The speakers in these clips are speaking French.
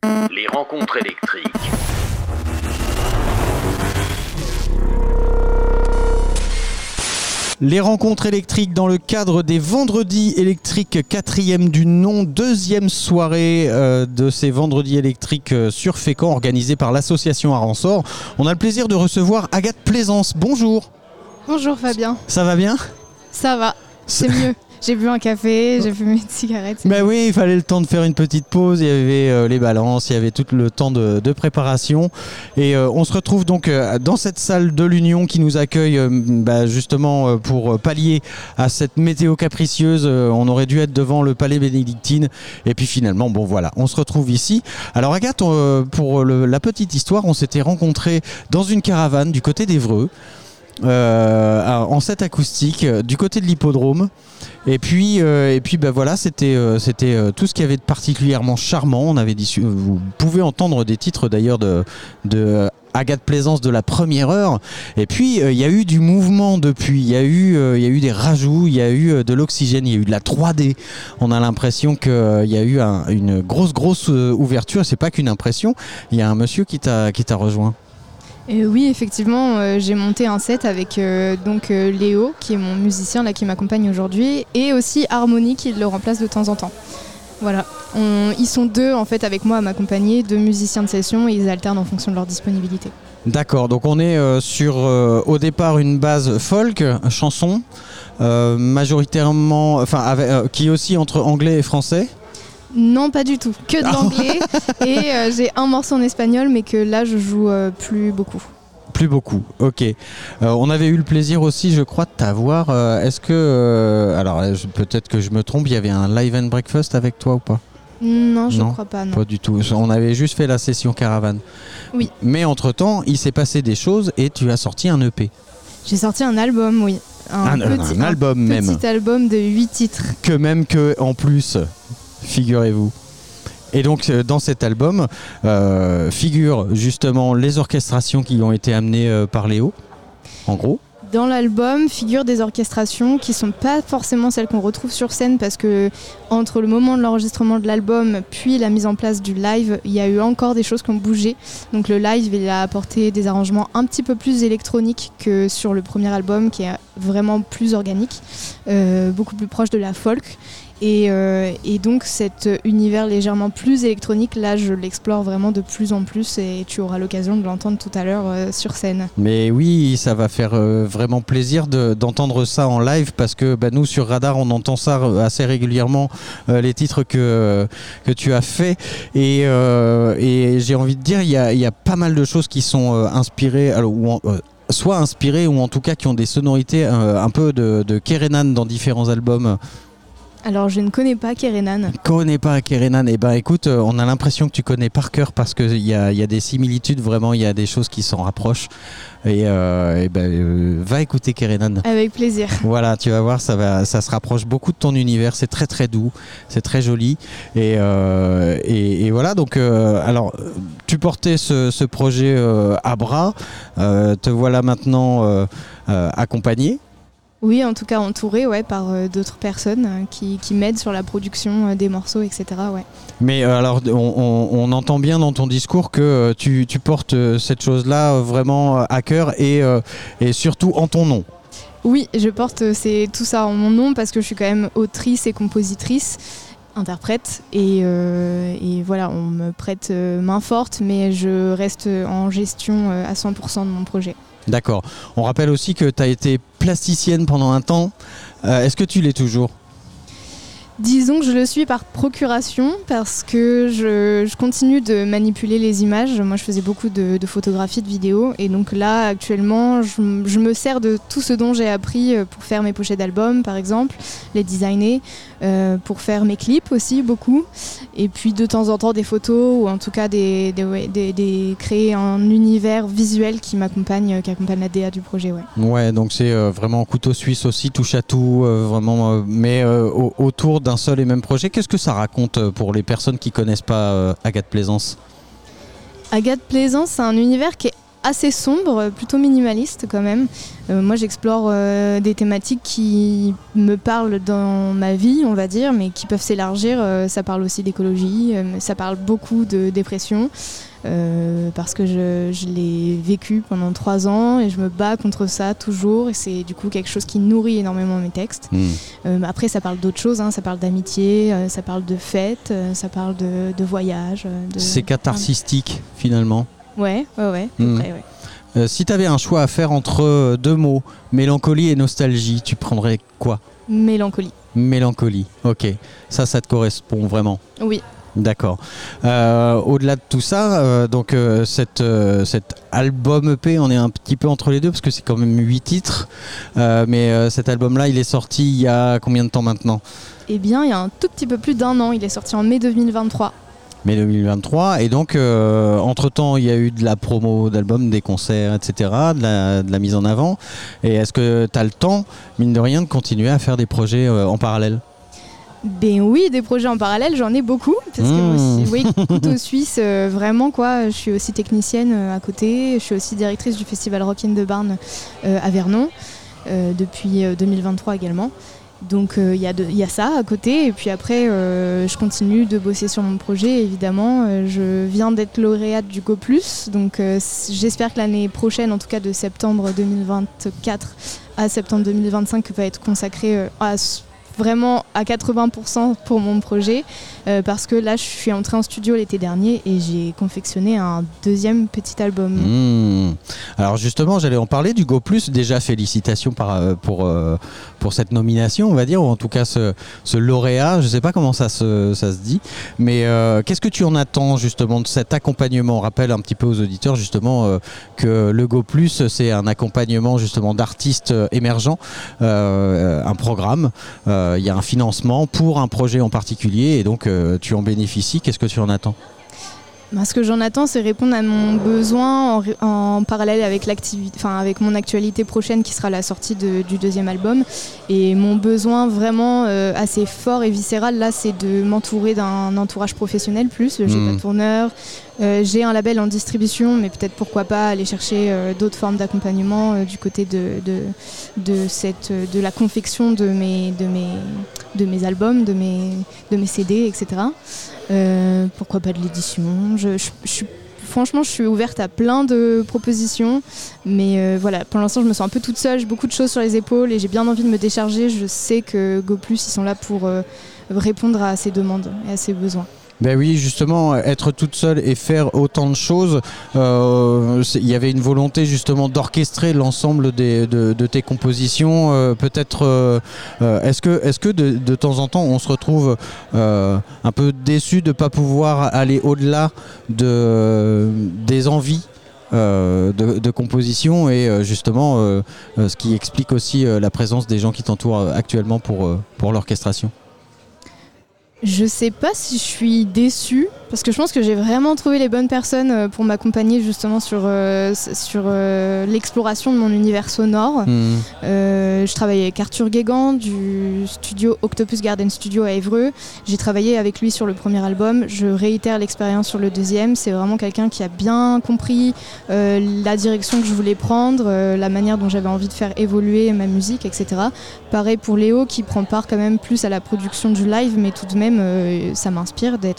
Les rencontres électriques. Les rencontres électriques dans le cadre des Vendredis électriques, 4e du nom, 2e soirée de ces Vendredis électriques sur Fécamp, organisée par l'association Aransor. On a le plaisir de recevoir Agathe Plaisance. Bonjour. Bonjour Fabien. Ça va bien ? Ça va, c'est mieux. J'ai bu un café, j'ai fumé une cigarette. Ben oui, il fallait le temps de faire une petite pause, il y avait les balances, il y avait tout le temps de préparation. Et on se retrouve donc dans cette salle de l'Union qui nous accueille justement pour pallier à cette météo capricieuse. On aurait dû être devant le palais bénédictine. Et puis finalement, bon voilà, on se retrouve ici. Alors Agathe, pour la petite histoire, on s'était rencontrés dans une caravane du côté d'Évreux. En set acoustique du côté de l'hippodrome et puis voilà, c'était tout ce qu'il y avait de particulièrement charmant. On avait dit, vous pouvez entendre des titres d'ailleurs de Agathe Plaisance de la première heure, et puis il y a eu du mouvement depuis, il y a eu des rajouts, il y a eu de l'oxygène, il y a eu de la 3D. On a l'impression qu'il y a eu une grosse ouverture. C'est pas qu'une impression, il y a un monsieur qui t'a rejoint. Oui, effectivement, j'ai monté un set avec Léo, qui est mon musicien là, qui m'accompagne aujourd'hui, et aussi Harmonie qui le remplace de temps en temps. Voilà, ils sont deux en fait avec moi à m'accompagner, deux musiciens de session, et ils alternent en fonction de leur disponibilité. D'accord, donc on est sur au départ une base folk, chanson, majoritairement, qui est aussi entre anglais et français. Non, pas du tout, que de l'anglais. Et j'ai un morceau en espagnol, mais que là je joue plus beaucoup. Plus beaucoup, ok. On avait eu le plaisir aussi, je crois, de t'avoir. Est-ce que, peut-être que je me trompe, il y avait un live and breakfast avec toi ou pas ? Non, je crois pas, non. Pas du tout. On avait juste fait la session caravane. Oui. Mais entre-temps, il s'est passé des choses et tu as sorti un EP. J'ai sorti un album, oui. Un album même. Un petit album de 8 titres. Que en plus, figurez-vous. Et donc dans cet album figurent justement les orchestrations qui ont été amenées par Léo, en gros. Dans l'album figurent des orchestrations qui ne sont pas forcément celles qu'on retrouve sur scène, parce que entre le moment de l'enregistrement de l'album puis la mise en place du live, il y a eu encore des choses qui ont bougé. Donc le live, il a apporté des arrangements un petit peu plus électroniques que sur le premier album, qui est vraiment plus organique, beaucoup plus proche de la folk. Et donc cet univers légèrement plus électronique, là je l'explore vraiment de plus en plus, et tu auras l'occasion de l'entendre tout à l'heure sur scène. Mais oui, ça va faire vraiment plaisir d'entendre ça en live, parce que nous sur Radar on entend ça assez régulièrement, les titres que tu as fait, et j'ai envie de dire il y a pas mal de choses qui sont inspirées, soit inspirées ou en tout cas qui ont des sonorités un peu de Kerenan dans différents albums. Alors je ne connais pas Kerenan. Connais pas Kerenan. Eh ben écoute, on a l'impression que tu connais par cœur, parce qu'il y a des similitudes, vraiment, il y a des choses qui s'en rapprochent. Va écouter Kerenan. Avec plaisir. Voilà, tu vas voir, ça se rapproche beaucoup de ton univers. C'est très très doux, c'est très joli. Et voilà, donc alors tu portais ce projet à bras. Te voilà maintenant accompagné. Oui, en tout cas entouré par d'autres personnes qui m'aident sur la production des morceaux, etc. Ouais. Mais alors, on entend bien dans ton discours que tu portes cette chose-là vraiment à cœur, et surtout en ton nom. Oui, je porte tout ça en mon nom, parce que je suis quand même autrice et compositrice, interprète, et voilà, on me prête main forte, mais je reste en gestion à 100% de mon projet. D'accord. On rappelle aussi que tu as été plasticienne pendant un temps. Est-ce que tu l'es toujours ? Disons que je le suis par procuration, parce que je continue de manipuler les images. Moi, je faisais beaucoup de photographie, de vidéos, et donc là, actuellement, je me sers de tout ce dont j'ai appris pour faire mes pochettes d'albums, par exemple, les designer, pour faire mes clips aussi, beaucoup, et puis de temps en temps des photos, ou en tout cas créer un univers visuel qui accompagne la DA du projet. Ouais. Ouais, donc c'est vraiment couteau suisse aussi, touche à tout, vraiment, mais autour d'un seul et même projet. Qu'est-ce que ça raconte pour les personnes qui connaissent pas Agathe Plaisance ? Agathe Plaisance, c'est un univers qui est assez sombre, plutôt minimaliste quand même. Moi j'explore des thématiques qui me parlent dans ma vie, on va dire, mais qui peuvent s'élargir. Ça parle aussi d'écologie, ça parle beaucoup de dépression. Parce que je l'ai vécu pendant 3 ans et je me bats contre ça toujours, et c'est du coup quelque chose qui nourrit énormément mes textes. Après ça parle d'autres choses, ça parle d'amitié, ça parle de fêtes, ça parle de voyage. C'est catharsistique finalement. Ouais, à peu près, ouais. Si tu avais un choix à faire entre 2 mots, mélancolie et nostalgie, tu prendrais quoi ? Mélancolie. Mélancolie, ok. Ça te correspond vraiment ? Oui. D'accord. Au-delà de tout ça, cet album EP, on est un petit peu entre les deux parce que c'est quand même 8 titres. Mais cet album-là, il est sorti il y a combien de temps maintenant ? Eh bien, il y a un tout petit peu plus d'1 an. Il est sorti en mai 2023. Mai 2023. Et donc, entre-temps, il y a eu de la promo d'album, des concerts, etc., de la mise en avant. Et est-ce que tu as le temps, mine de rien, de continuer à faire des projets en parallèle ? Ben oui, des projets en parallèle, j'en ai beaucoup. Parce que moi aussi, oui, couteau suisse, vraiment quoi. Je suis aussi technicienne à côté. Je suis aussi directrice du festival Rock in the Barn à Vernon depuis 2023 également. Donc il y a ça à côté. Et puis après, je continue de bosser sur mon projet, évidemment. Je viens d'être lauréate du Go+. Donc j'espère que l'année prochaine, en tout cas de septembre 2024 à septembre 2025, va être consacrée vraiment à 80% pour mon projet, parce que là je suis entrée en studio l'été dernier et j'ai confectionné un 2e petit album. Alors justement, j'allais en parler du Go+. Déjà félicitations pour cette nomination, on va dire, ou en tout cas ce lauréat. Je ne sais pas comment ça se dit, mais qu'est-ce que tu en attends justement de cet accompagnement ? On rappelle un petit peu aux auditeurs justement que le Go+, c'est un accompagnement justement d'artistes émergents, un programme. Il y a un financement pour un projet en particulier et donc tu en bénéficies. Qu'est-ce que tu en attends ? Ce que j'en attends, c'est répondre à mon besoin en parallèle avec avec mon actualité prochaine qui sera la sortie du 2e album. Et mon besoin vraiment assez fort et viscéral là, c'est de m'entourer d'un entourage professionnel plus. J'ai pas de tourneur, j'ai un label en distribution, mais peut-être pourquoi pas aller chercher d'autres formes d'accompagnement du côté de la confection de mes albums, de mes CD, etc. Pourquoi pas de l'édition. Franchement, je suis ouverte à plein de propositions, mais voilà, pour l'instant, je me sens un peu toute seule. J'ai beaucoup de choses sur les épaules et j'ai bien envie de me décharger. Je sais que Go+, ils sont là pour répondre à ces demandes et à ces besoins. Ben oui, justement, être toute seule et faire autant de choses, il y avait une volonté justement d'orchestrer l'ensemble de tes compositions. Peut-être, est-ce que de temps en temps, on se retrouve un peu déçu de ne pas pouvoir aller au-delà des envies de composition et justement ce qui explique aussi la présence des gens qui t'entourent actuellement pour l'orchestration ? Je sais pas si je suis déçue, parce que je pense que j'ai vraiment trouvé les bonnes personnes pour m'accompagner justement sur l'exploration de mon univers sonore. Je travaillais avec Arthur Guégan du studio Octopus Garden Studio à Évreux. J'ai travaillé avec lui sur le premier album. Je réitère l'expérience sur le 2e. C'est vraiment quelqu'un qui a bien compris la direction que je voulais prendre, la manière dont j'avais envie de faire évoluer ma musique, etc. Pareil pour Léo, qui prend part quand même plus à la production du live, mais tout de même ça m'inspire de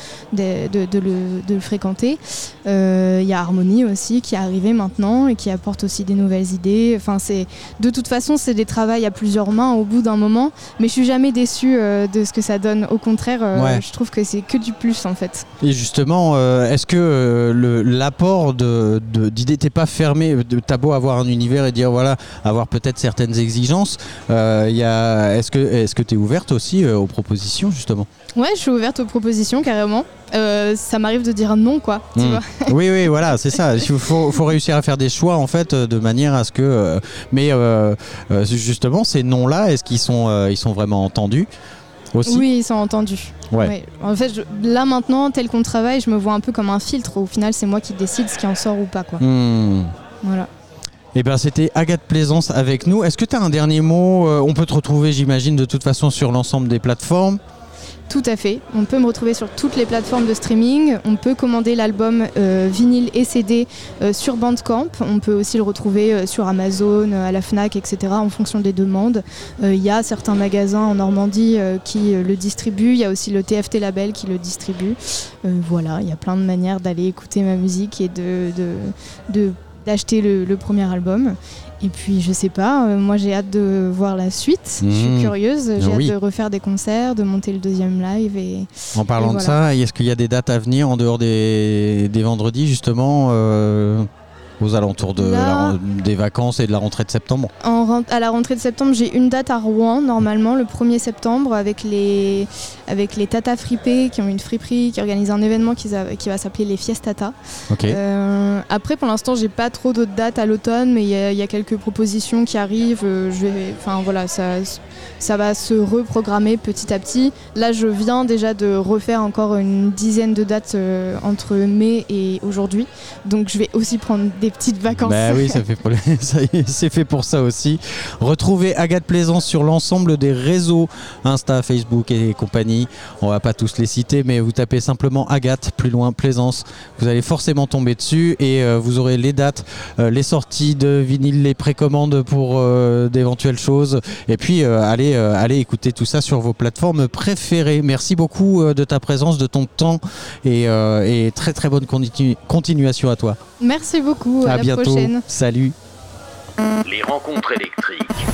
le fréquenter. Il y a Harmonie aussi qui est arrivé maintenant et qui apporte aussi des nouvelles idées. Enfin, de toute façon, c'est des travaux à plusieurs mains au bout d'un moment, mais je suis jamais déçue de ce que ça donne. Au contraire, je trouve que c'est que du plus en fait. Et justement, est-ce que l'apport d'idées, t'es pas fermé, t'as beau avoir un univers et dire voilà, avoir peut-être certaines exigences, est-ce que t'es ouverte aussi aux propositions justement ? Ouais, je suis ouverte aux propositions carrément. Ça m'arrive de dire non, quoi. Tu vois. Oui, voilà, c'est ça. Il faut réussir à faire des choix en fait, de manière à ce que. Mais justement, ces noms-là, est-ce qu'ils sont vraiment entendus aussi ? Oui, ils sont entendus. Ouais. En fait, là maintenant, tel qu'on travaille, je me vois un peu comme un filtre. Au final, c'est moi qui décide ce qui en sort ou pas, quoi. Voilà. Eh ben, c'était Agathe Plaisance avec nous. Est-ce que tu as un dernier mot ? On peut te retrouver, j'imagine, de toute façon sur l'ensemble des plateformes. Tout à fait. On peut me retrouver sur toutes les plateformes de streaming. On peut commander l'album vinyle et CD sur Bandcamp. On peut aussi le retrouver sur Amazon, à la Fnac, etc. en fonction des demandes. Il y a certains magasins en Normandie qui le distribuent. Il y a aussi le TFT Label qui le distribue. Voilà, il y a plein de manières d'aller écouter ma musique et d'acheter le premier album. Et puis je sais pas, moi j'ai hâte de voir la suite, je suis curieuse, j'ai hâte de refaire des concerts, de monter le deuxième live. En parlant de ça, est-ce qu'il y a des dates à venir en dehors des vendredis justement aux alentours des vacances et de la rentrée de septembre? À la rentrée de septembre, j'ai une date à Rouen, normalement, le 1er septembre, avec les Tata Fripés, qui ont une friperie, qui organisent un événement qui va s'appeler les Fiestata. Okay. Après, pour l'instant, j'ai pas trop d'autres dates à l'automne, mais il y a quelques propositions qui arrivent. Ça va se reprogrammer petit à petit. Là, je viens déjà de refaire encore une dizaine de dates entre mai et aujourd'hui. Donc, je vais aussi prendre des petites vacances. Bah oui, c'est fait pour ça aussi. Retrouvez Agathe Plaisance sur l'ensemble des réseaux Insta, Facebook et compagnie. On va pas tous les citer, mais vous tapez simplement Agathe, plus loin Plaisance. Vous allez forcément tomber dessus et vous aurez les dates, les sorties de vinyle, les précommandes pour d'éventuelles choses. Et puis allez écouter tout ça sur vos plateformes préférées. Merci beaucoup de ta présence, de ton temps et très très bonne continuation à toi. Merci beaucoup, à la bientôt. prochaine. Salut. Les rencontres électriques.